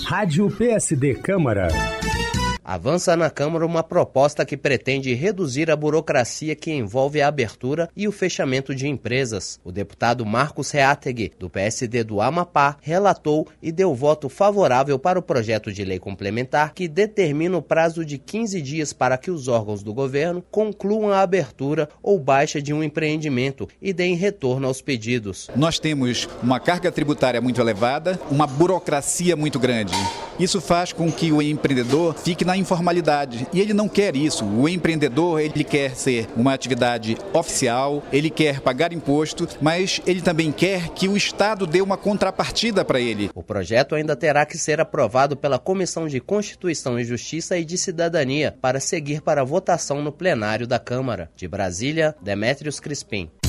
Rádio PSD Câmara. Avança na Câmara uma proposta que pretende reduzir a burocracia que envolve a abertura e o fechamento de empresas. O deputado Marcos Reátegui, do PSD do Amapá, relatou e deu voto favorável para o projeto de lei complementar que determina o prazo de 15 dias para que os órgãos do governo concluam a abertura ou baixa de um empreendimento e deem retorno aos pedidos. Nós temos uma carga tributária muito elevada, uma burocracia muito grande. Isso faz com que o empreendedor fique na informalidade e ele não quer isso. O empreendedor, ele quer ser uma atividade oficial, ele quer pagar imposto, mas ele também quer que o Estado dê uma contrapartida para ele. O projeto ainda terá que ser aprovado pela Comissão de Constituição e Justiça e de Cidadania para seguir para votação no plenário da Câmara. De Brasília, Demétrios Crispim.